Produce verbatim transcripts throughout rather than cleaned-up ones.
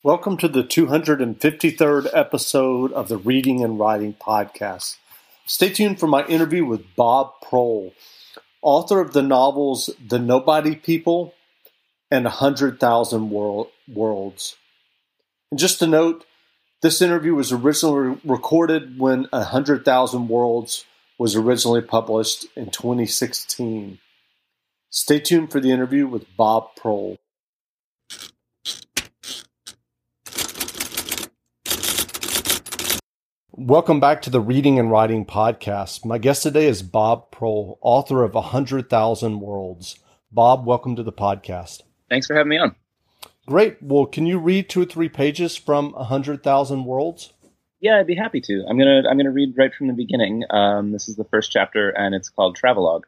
Welcome to the two hundred fifty-third episode of the Reading and Writing Podcast. Stay tuned for my interview with Bob Prohl, author of the novels The Nobody People and one hundred thousand World, Worlds. And just a note, this interview was originally recorded when one hundred thousand Worlds was originally published in twenty sixteen. Stay tuned for the interview with Bob Prohl. Welcome back to the Reading and Writing Podcast. My guest today is Bob Prohl, author of one hundred thousand Worlds. Bob, welcome to the podcast. Thanks for having me on. Great. Well, can you read two or three pages from one hundred thousand Worlds? Yeah, I'd be happy to. I'm gonna I'm gonna read right from the beginning. Um, this is the first chapter, and it's called Travelogue.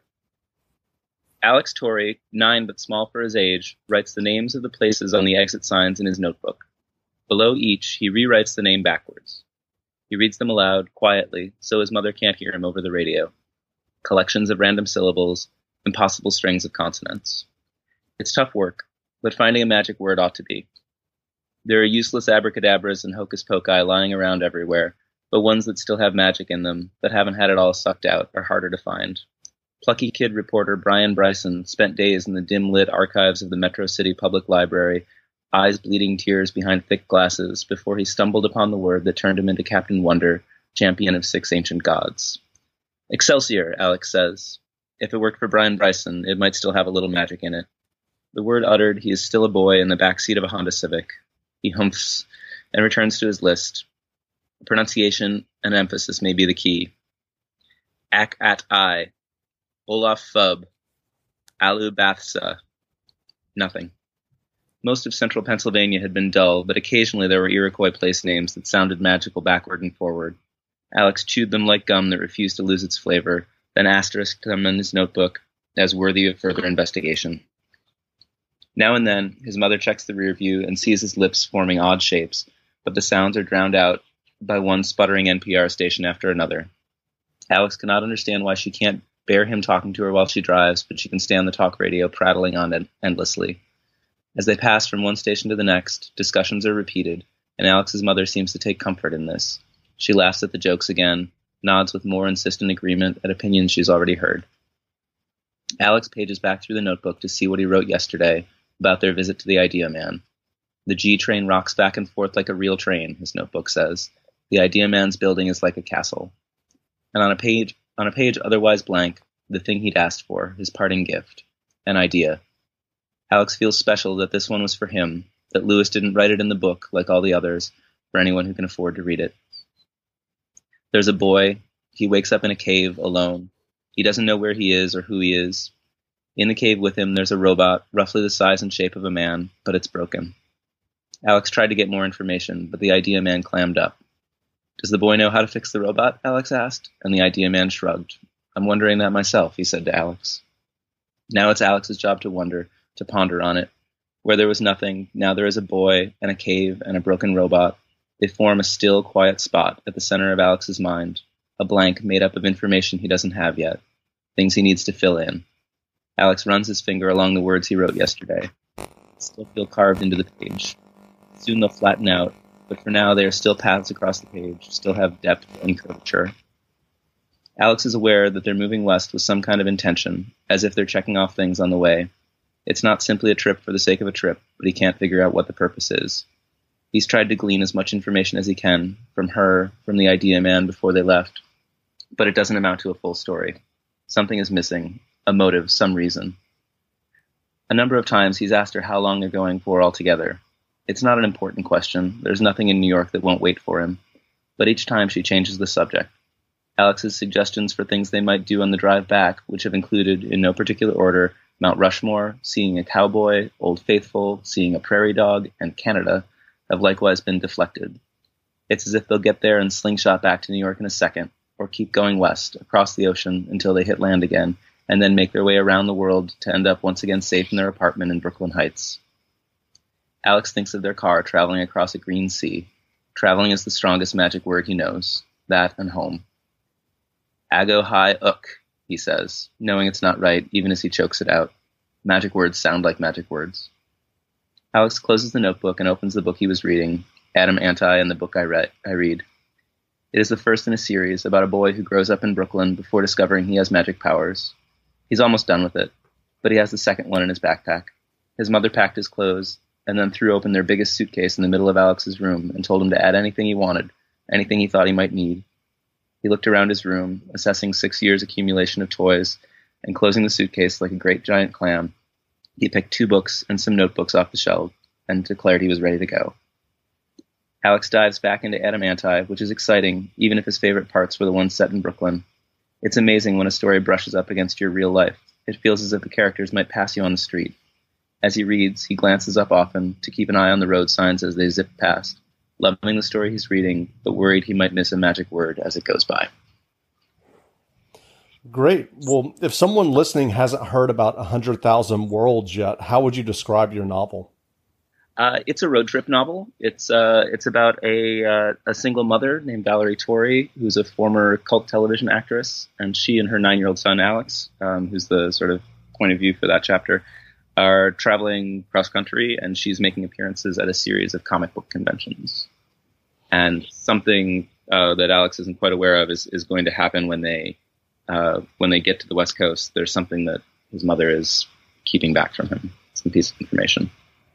Alex Torrey, nine but small for his age, writes the names of the places on the exit signs in his notebook. Below each, he rewrites the name backwards. He reads them aloud, quietly, so his mother can't hear him over the radio. Collections of random syllables, impossible strings of consonants. It's tough work, but finding a magic word ought to be. There are useless abracadabras and hocus pocus lying around everywhere, but ones that still have magic in them, that haven't had it all sucked out, are harder to find. Plucky kid reporter Brian Bryson spent days in the dim-lit archives of the Metro City Public Library, eyes bleeding tears behind thick glasses, before he stumbled upon the word that turned him into Captain Wonder, champion of six ancient gods. Excelsior, Alex says. If it worked for Brian Bryson, it might still have a little magic in it. The word uttered, he is still a boy in the back seat of a Honda Civic. He humphs and returns to his list. Pronunciation and emphasis may be the key. Ak at I. Olaf Fub. Alu Bathsa. Nothing. Most of central Pennsylvania had been dull, but occasionally there were Iroquois place names that sounded magical backward and forward. Alex chewed them like gum that refused to lose its flavor, then asterisked them in his notebook as worthy of further investigation. Now and then, his mother checks the rear view and sees his lips forming odd shapes, but the sounds are drowned out by one sputtering N P R station after another. Alex cannot understand why she can't bear him talking to her while she drives, but she can stand the talk radio prattling on en- endlessly. As they pass from one station to the next, discussions are repeated, and Alex's mother seems to take comfort in this. She laughs at the jokes again, nods with more insistent agreement at opinions she's already heard. Alex pages back through the notebook to see what he wrote yesterday about their visit to the Idea Man. The G train rocks back and forth like a real train, his notebook says. The Idea Man's building is like a castle. And on a page, on a page otherwise blank, the thing he'd asked for, his parting gift, an idea. Alex feels special that this one was for him, that Lewis didn't write it in the book, like all the others, for anyone who can afford to read it. There's a boy. He wakes up in a cave, alone. He doesn't know where he is or who he is. In the cave with him, there's a robot, roughly the size and shape of a man, but it's broken. Alex tried to get more information, but the Idea Man clammed up. Does the boy know how to fix the robot? Alex asked, and the Idea Man shrugged. I'm wondering that myself, he said to Alex. Now it's Alex's job to wonder, to ponder on it. Where there was nothing, now there is a boy, and a cave, and a broken robot. They form a still, quiet spot at the center of Alex's mind, a blank made up of information he doesn't have yet, things he needs to fill in. Alex runs his finger along the words he wrote yesterday. They still feel carved into the page. Soon they'll flatten out, but for now they are still paths across the page, still have depth and curvature. Alex is aware that they're moving west with some kind of intention, as if they're checking off things on the way. It's not simply a trip for the sake of a trip, but he can't figure out what the purpose is. He's tried to glean as much information as he can, from her, from the Idea Man before they left, but it doesn't amount to a full story. Something is missing, a motive, some reason. A number of times he's asked her how long they're going for altogether. It's not an important question. There's nothing in New York that won't wait for him. But each time she changes the subject. Alex's suggestions for things they might do on the drive back, which have included, in no particular order, Mount Rushmore, seeing a cowboy, Old Faithful, seeing a prairie dog, and Canada, have likewise been deflected. It's as if they'll get there and slingshot back to New York in a second, or keep going west, across the ocean, until they hit land again, and then make their way around the world to end up once again safe in their apartment in Brooklyn Heights. Alex thinks of their car traveling across a green sea. Traveling is the strongest magic word he knows. That and home. Ago hi uk, he says, knowing it's not right, even as he chokes it out. Magic words sound like magic words. Alex closes the notebook and opens the book he was reading, Adam Anti and the Book I, Read, I Read. It is the first in a series about a boy who grows up in Brooklyn before discovering he has magic powers. He's almost done with it, but he has the second one in his backpack. His mother packed his clothes and then threw open their biggest suitcase in the middle of Alex's room and told him to add anything he wanted, anything he thought he might need. He looked around his room, assessing six years' accumulation of toys, and closing the suitcase like a great giant clam. He picked two books and some notebooks off the shelf and declared he was ready to go. Alex dives back into Adam Anti, which is exciting, even if his favorite parts were the ones set in Brooklyn. It's amazing when a story brushes up against your real life. It feels as if the characters might pass you on the street. As he reads, he glances up often to keep an eye on the road signs as they zip past, loving the story he's reading, but worried he might miss a magic word as it goes by. Great. Well, if someone listening hasn't heard about one hundred thousand Worlds yet, how would you describe your novel? Uh, it's a road trip novel. It's uh, it's about a uh, a single mother named Valerie Torrey, who's a former cult television actress, and she and her nine-year-old son Alex, um, who's the sort of point of view for that chapter, are traveling cross-country, and she's making appearances at a series of comic book conventions. And something uh, that Alex isn't quite aware of is, is going to happen when they uh, when they get to the West Coast. There's something that his mother is keeping back from him, some piece of information.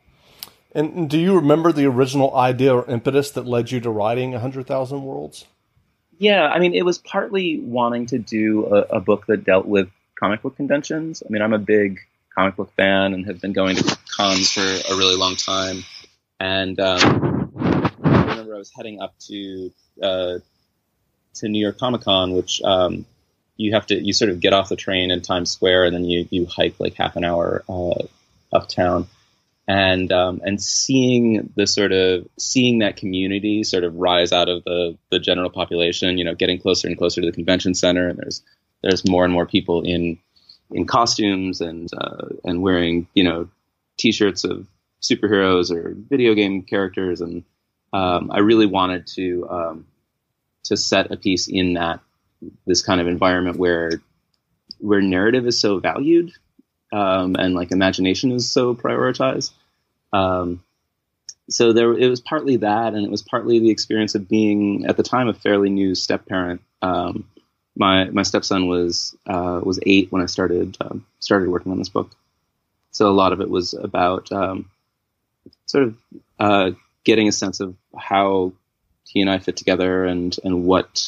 And do you remember the original idea or impetus that led you to writing one hundred thousand Worlds? Yeah, I mean, it was partly wanting to do a, a book that dealt with comic book conventions. I mean, I'm a big comic book fan and have been going to cons for a really long time. And um, I remember I was heading up to uh, to New York Comic Con, which um, you have to you sort of get off the train in Times Square and then you you hike like half an hour uh, uptown. And um, and seeing the sort of seeing that community sort of rise out of the, the general population, you know, getting closer and closer to the convention center, and there's there's more and more people in in costumes and uh, and wearing, you know, T-shirts of superheroes or video game characters, and um, I really wanted to um, to set a piece in that this kind of environment where where narrative is so valued. Um, and like imagination is so prioritized. Um, so there, it was partly that, and it was partly the experience of being at the time a fairly new step parent. Um, my my stepson was uh, was eight when I started um, started working on this book. So a lot of it was about um, sort of uh, getting a sense of how he and I fit together, and and what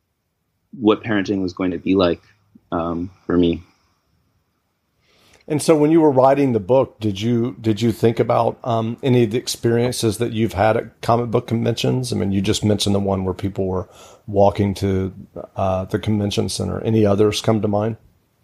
what parenting was going to be like um, for me. And so when you were writing the book, did you did you think about um, any of the experiences that you've had at comic book conventions? I mean, you just mentioned the one where people were walking to uh, the convention center. Any others come to mind?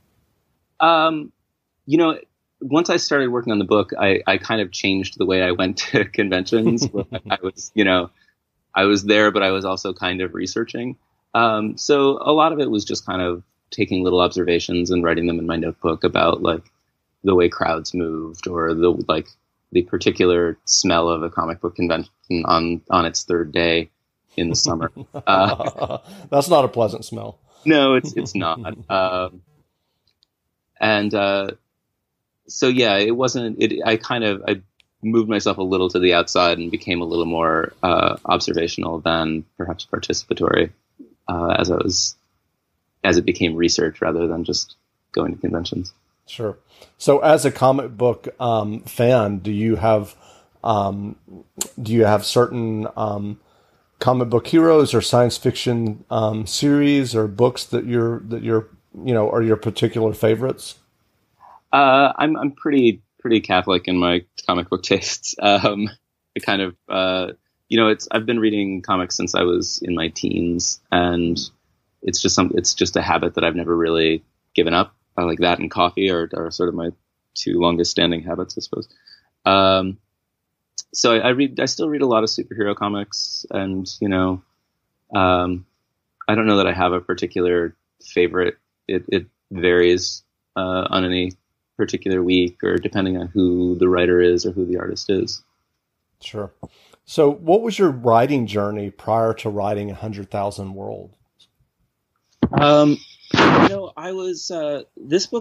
Um, you know, once I started working on the book, I, I kind of changed the way I went to conventions. I was, you know, I was there, but I was also kind of researching. Um, so a lot of it was just kind of taking little observations and writing them in my notebook about like the way crowds moved, or the like the particular smell of a comic book convention on on its third day in the summer. Uh, That's not a pleasant smell. No, it's it's not. um, and uh, so yeah, it wasn't. It I kind of I moved myself a little to the outside and became a little more uh, observational than perhaps participatory uh, as I was as it became research rather than just going to conventions. Sure. So, as a comic book um, fan, do you have um, do you have certain um, comic book heroes or science fiction um, series or books that you're that you're you know are your particular favorites? Uh, I'm I'm pretty pretty Catholic in my comic book tastes. Um, I kind of uh, you know it's I've been reading comics since I was in my teens, and it's just some it's just a habit that I've never really given up. I like that and coffee are, are sort of my two longest standing habits, I suppose. Um, so I, I read, I still read a lot of superhero comics, and, you know, um, I don't know that I have a particular favorite. It, it varies, uh, on any particular week or depending on who the writer is or who the artist is. Sure. So what was your writing journey prior to writing one hundred thousand Worlds? Um, You know, I was, uh, this book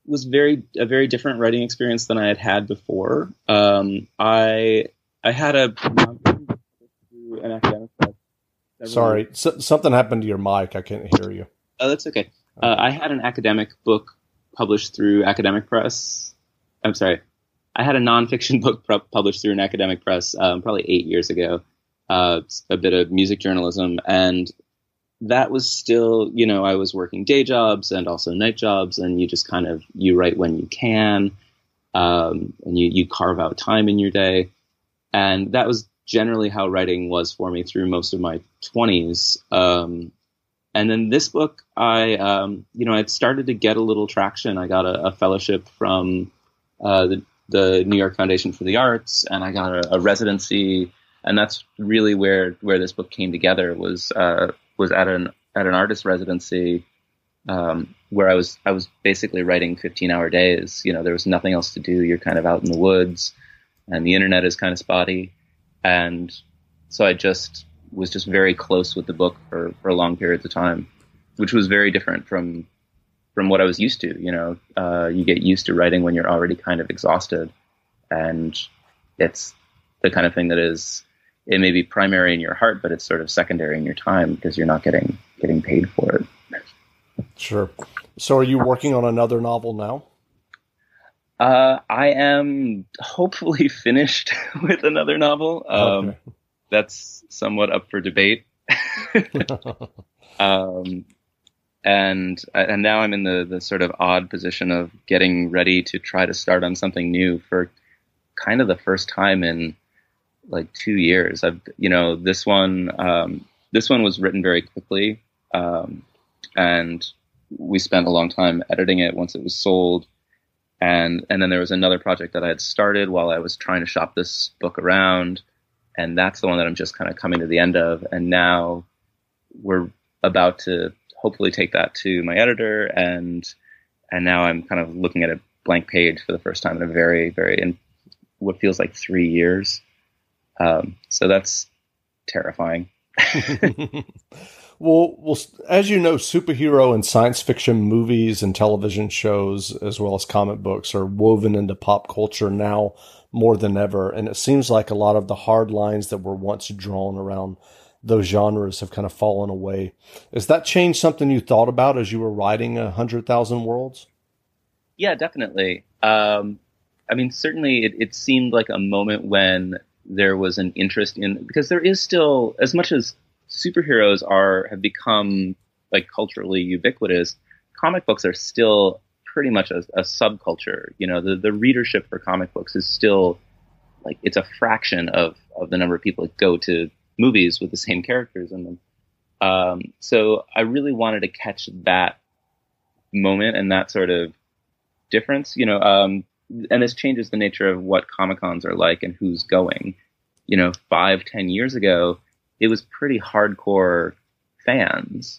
was very a very different writing experience than I had had before. Um, I I had a an academic press. Sorry, S- something happened to your mic. I can't hear you. Oh, that's okay. Uh, I had an academic book published through Academic Press. I'm sorry. I had a nonfiction book pu- published through an academic press um, probably eight years ago. Uh, a bit of music journalism, and that was still, you know, I was working day jobs and also night jobs, and you just kind of, you write when you can, um, and you, you carve out time in your day. And that was generally how writing was for me through most of my twenties. Um, and then this book, I, um, you know, I'd started to get a little traction. I got a, a fellowship from uh, the, the New York Foundation for the Arts, and I got a, a residency. And that's really where, where this book came together, was, uh, was at an at an artist residency um, where I was I was basically writing fifteen hour days. You know, there was nothing else to do. You're kind of out in the woods, and the internet is kind of spotty. And so I just was just very close with the book for, for long periods of time, which was very different from from what I was used to. You know, uh, you get used to writing when you're already kind of exhausted, and it's the kind of thing that is, it may be primary in your heart, but it's sort of secondary in your time because you're not getting getting paid for it. Sure. So are you working on another novel now? Uh, I am hopefully finished with another novel. Um, Okay. That's somewhat up for debate. um, and and now I'm in the, the sort of odd position of getting ready to try to start on something new for kind of the first time in like two years. I've, you know, this one, um, this one was written very quickly. Um, and we spent a long time editing it once it was sold. And, and then there was another project that I had started while I was trying to shop this book around. And that's the one that I'm just kind of coming to the end of. And now we're about to hopefully take that to my editor. And, and now I'm kind of looking at a blank page for the first time in a very, very, in what feels like three years. Um, so that's terrifying. Well, well, as you know, superhero and science fiction movies and television shows, as well as comic books, are woven into pop culture now more than ever. And it seems like a lot of the hard lines that were once drawn around those genres have kind of fallen away. Has that changed something you thought about as you were writing A Hundred Thousand Worlds? Yeah, definitely. Um, I mean, certainly it, it seemed like a moment when there was an interest in, because there is still, as much as superheroes are have become like culturally ubiquitous, comic books are still pretty much a, a subculture. You know, the, the readership for comic books is still like, it's a fraction of, of the number of people that go to movies with the same characters in them. Um, so I really wanted to catch that moment and that sort of difference, you know, um, and this changes the nature of what Comic-Cons are like and who's going. You know, five, ten years ago, it was pretty hardcore fans,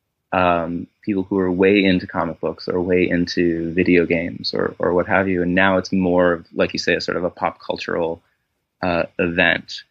um, people who are way into comic books or way into video games or, or what have you. And now it's more, like you say, a sort of a pop cultural uh, event.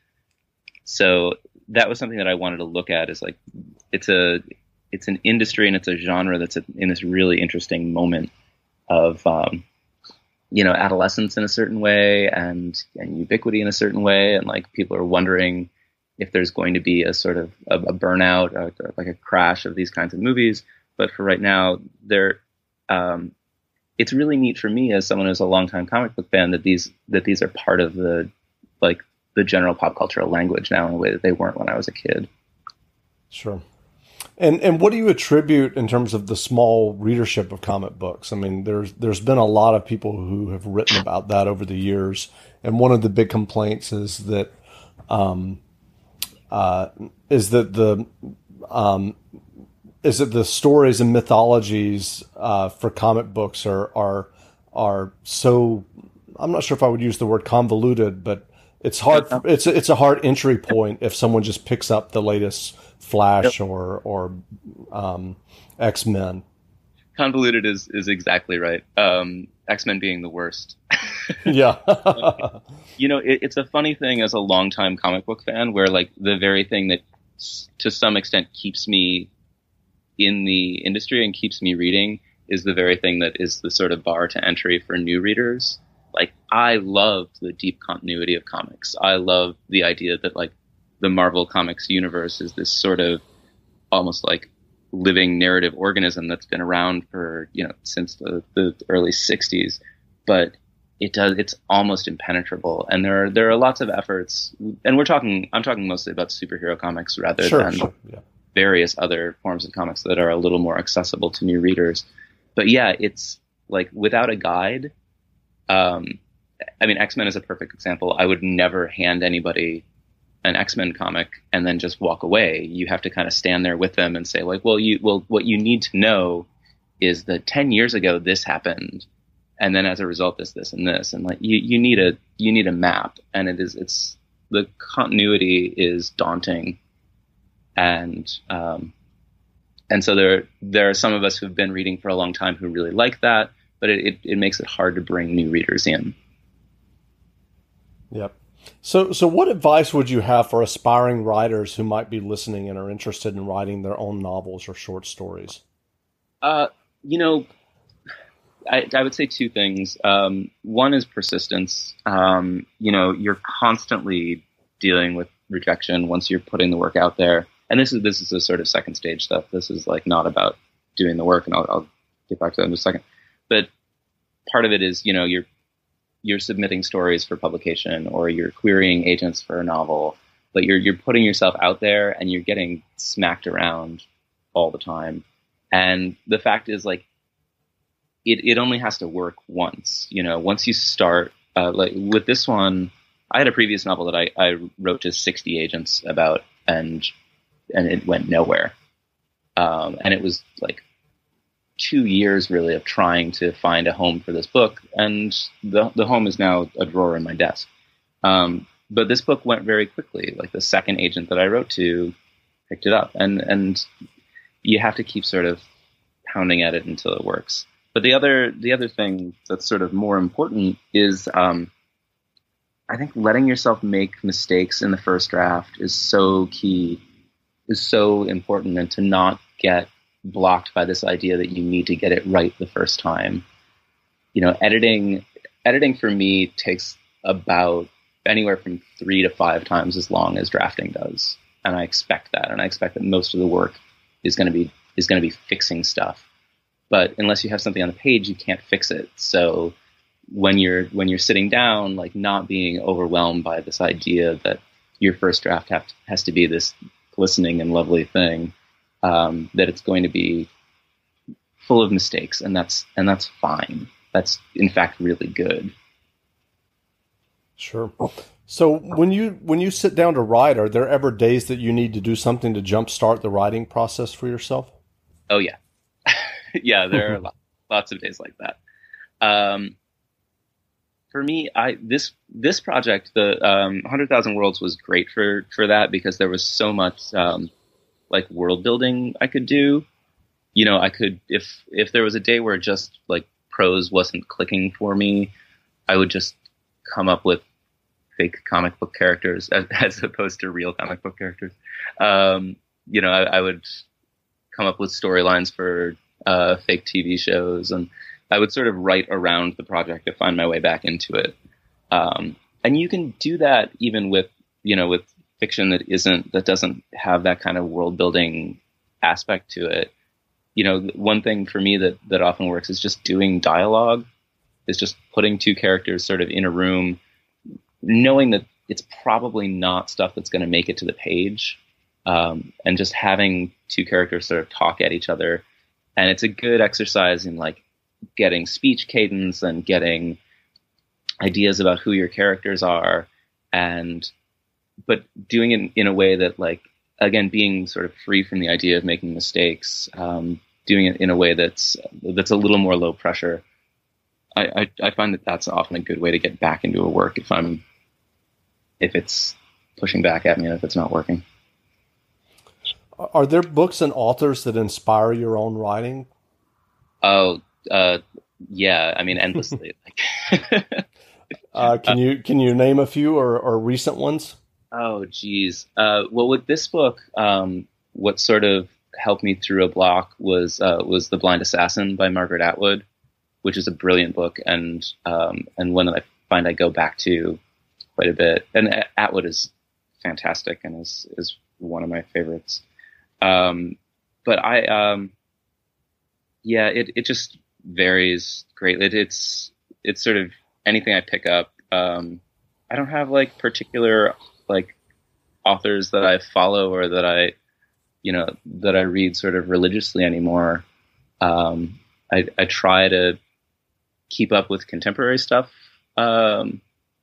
So that was something that I wanted to look at, is like, it's a, it's an industry and it's a genre that's in this really interesting moment of, um, you know, adolescence in a certain way and, and ubiquity in a certain way. And like, people are wondering if there's going to be a sort of a, a burnout, or like a crash of these kinds of movies. But for right now, they're, um, it's really neat for me as someone who's a longtime comic book fan that these, that these are part of the, like the general pop cultural language now in a way that they weren't when I was a kid. Sure. And and what do you attribute in terms of the small readership of comic books? I mean, there's there's been a lot of people who have written about that over the years, and one of the big complaints is that um, uh, is that the um, is that the stories and mythologies uh, for comic books are are are so, I'm not sure if I would use the word convoluted, but it's hard. It's it's a hard entry point if someone just picks up the latest Flash yep. or or um, X-Men. Convoluted is is exactly right. Um, X-Men being the worst. Yeah. You know, it, it's a funny thing as a longtime comic book fan, where like the very thing that to some extent keeps me in the industry and keeps me reading is the very thing that is the sort of bar to entry for new readers. Like, I loved the deep continuity of comics. I love the idea that, like, the Marvel Comics universe is this sort of almost like living narrative organism that's been around for, you know, since the, the early sixties. But it does, it's almost impenetrable. And there are, there are lots of efforts, and we're talking, I'm talking mostly about superhero comics rather sure, than sure. Yeah. various other forms of comics that are a little more accessible to new readers. But yeah, it's like, without a guide, um, I mean, X-Men is a perfect example. I would never hand anybody an X-Men comic and then just walk away. You have to kind of stand there with them and say, like, well, you, well, what you need to know is that ten years ago, this happened. And then as a result, this, this, and this, and like, you, you need a, you need a map, and it is, it's, the continuity is daunting. And, um, and so there, there are some of us who've been reading for a long time who really like that, but it, it, it makes it hard to bring new readers in. Yep. So, so what advice would you have for aspiring writers who might be listening and are interested in writing their own novels or short stories? Uh, you know, I, I would say two things. Um, one is persistence. Um, you know, you're constantly dealing with rejection once you're putting the work out there. And this is, this is a sort of second stage stuff. This is like not about doing the work, and I'll, I'll get back to that in a second. But part of it is, you know, you're, you're submitting stories for publication, or you're querying agents for a novel, but you're, you're putting yourself out there and you're getting smacked around all the time. And the fact is, like, it, it only has to work once, you know, once you start, uh, like with this one, I had a previous novel that I, I wrote to sixty agents about, and, and it went nowhere. Um, and it was like two years really of trying to find a home for this book. And the, the home is now a drawer in my desk. Um, but this book went very quickly. Like, the second agent that I wrote to picked it up, and, and you have to keep sort of pounding at it until it works. But the other, the other thing that's sort of more important is, um, I think letting yourself make mistakes in the first draft is so key, is so important, and to not get blocked by this idea that you need to get it right the first time. You know, editing, editing for me takes about anywhere from three to five times as long as drafting does. And I expect that. And I expect that most of the work is going to be, is going to be fixing stuff. But unless you have something on the page, you can't fix it. So when you're, when you're sitting down, like, not being overwhelmed by this idea that your first draft have to, has to be this glistening and lovely thing, um, that it's going to be full of mistakes, and that's, and that's fine. That's in fact really good. Sure. So when you, when you sit down to write, are there ever days that you need to do something to jumpstart the writing process for yourself? Oh yeah. Yeah, there are lots of days like that. Um, for me, I this this project, the um, one hundred thousand Worlds, was great for for that, because there was so much um, like world building I could do. You know, I could, if if there was a day where just like prose wasn't clicking for me, I would just come up with fake comic book characters as, as opposed to real comic book characters. Um, you know, I, I would come up with storylines for uh, fake T V shows, and I would sort of write around the project to find my way back into it. Um, and you can do that even with, you know, with fiction that isn't, that doesn't have that kind of world building aspect to it. You know, one thing for me that, that often works is just doing dialogue, is just putting two characters sort of in a room, knowing that it's probably not stuff that's going to make it to the page, um, and just having two characters sort of talk at each other. And it's a good exercise in like getting speech cadence and getting ideas about who your characters are, and but doing it in a way that, like, again, being sort of free from the idea of making mistakes, um, doing it in a way that's that's a little more low pressure. I, I, I find that that's often a good way to get back into a work if I'm if it's pushing back at me and if it's not working. Are there books and authors that inspire your own writing? Oh, uh, yeah. I mean, endlessly. uh, can you can you name a few or, or recent ones? Oh, geez. Uh, well, with this book, um, what sort of helped me through a block was uh, was The Blind Assassin by Margaret Atwood, which is a brilliant book, and um, and one that I find I go back to quite a bit. And Atwood is fantastic and is is one of my favorites. Um, but I, um, yeah, it it just varies greatly. It, it's it's sort of anything I pick up. Um, I don't have like particular like authors that I follow or that I, you know, that I read sort of religiously anymore. Um, I, I try to keep up with contemporary stuff um,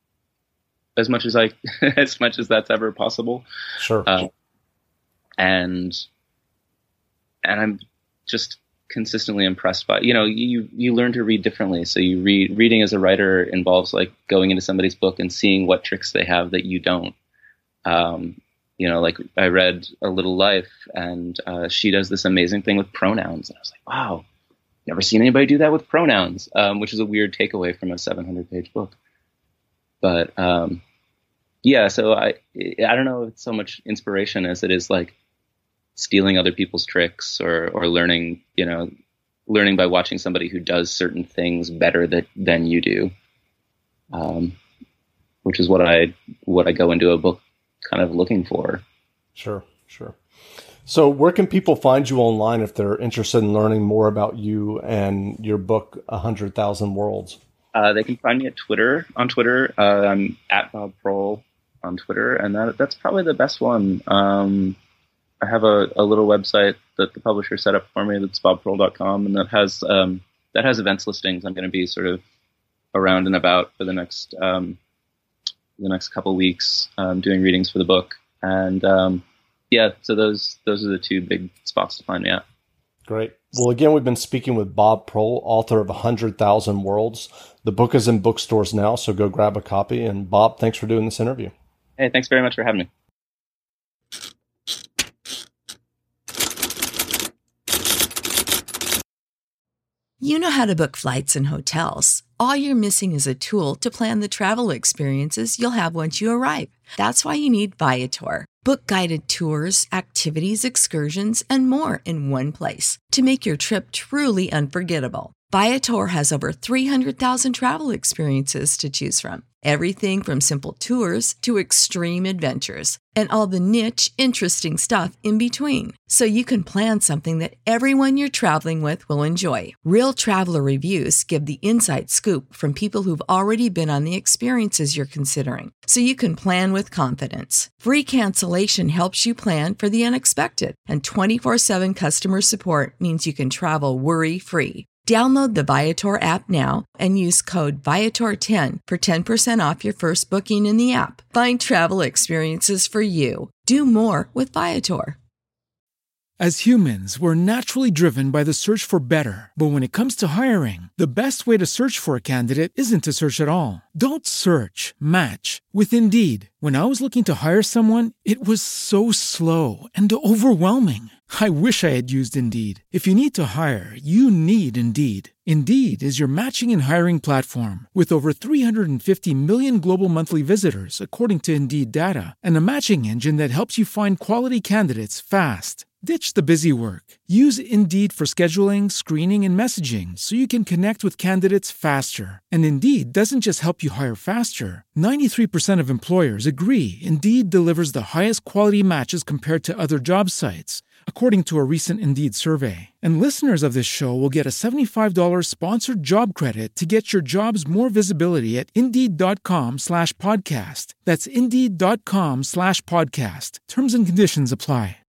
as much as I, as much as that's ever possible. Sure. Uh, and and I'm just consistently impressed by, you know, you you learn to read differently. So you read reading as a writer involves like going into somebody's book and seeing what tricks they have that you don't. Um, you know, like I read A Little Life, and uh, she does this amazing thing with pronouns, and I was like, wow, never seen anybody do that with pronouns, um, which is a weird takeaway from a seven hundred page book. But um, yeah, so I I don't know if it's so much inspiration as it is like stealing other people's tricks or or learning, you know, learning by watching somebody who does certain things better that than you do, um, which is what I what I go into a book kind of looking for. Sure, sure. So where can people find you online if they're interested in learning more about you and your book, one hundred thousand Worlds? Uh, they can find me at Twitter. On Twitter, uh, I'm at Bob Prohl on Twitter, and that, that's probably the best one. Um, I have a, a little website that the publisher set up for me that's bob prohl dot com, and that has um, that has events listings. I'm going to be sort of around and about for the next um, the next couple weeks, um, doing readings for the book, and um, yeah, so those those are the two big spots to find me at. Great. Well, again, we've been speaking with Bob Prohl, author of one hundred thousand Worlds. The book is in bookstores now, so go grab a copy. And Bob, thanks for doing this interview. Hey, thanks very much for having me. You know how to book flights and hotels. All you're missing is a tool to plan the travel experiences you'll have once you arrive. That's why you need Viator. Book guided tours, activities, excursions, and more in one place to make your trip truly unforgettable. Viator has over three hundred thousand travel experiences to choose from. Everything from simple tours to extreme adventures and all the niche, interesting stuff in between. So you can plan something that everyone you're traveling with will enjoy. Real traveler reviews give the inside scoop from people who've already been on the experiences you're considering. So you can plan with confidence. Free cancellation helps you plan for the unexpected. And twenty-four seven customer support means you can travel worry-free. Download the Viator app now and use code Viator ten for ten percent off your first booking in the app. Find travel experiences for you. Do more with Viator. As humans, we're naturally driven by the search for better. But when it comes to hiring, the best way to search for a candidate isn't to search at all. Don't search, match with Indeed. When I was looking to hire someone, it was so slow and overwhelming. I wish I had used Indeed. If you need to hire, you need Indeed. Indeed is your matching and hiring platform with over three hundred fifty million global monthly visitors, according to Indeed data, and a matching engine that helps you find quality candidates fast. Ditch the busy work. Use Indeed for scheduling, screening, and messaging so you can connect with candidates faster. And Indeed doesn't just help you hire faster. ninety-three percent of employers agree Indeed delivers the highest quality matches compared to other job sites, according to a recent Indeed survey. And listeners of this show will get a seventy-five dollars sponsored job credit to get your jobs more visibility at Indeed.com slash podcast. That's Indeed.com slash podcast. Terms and conditions apply.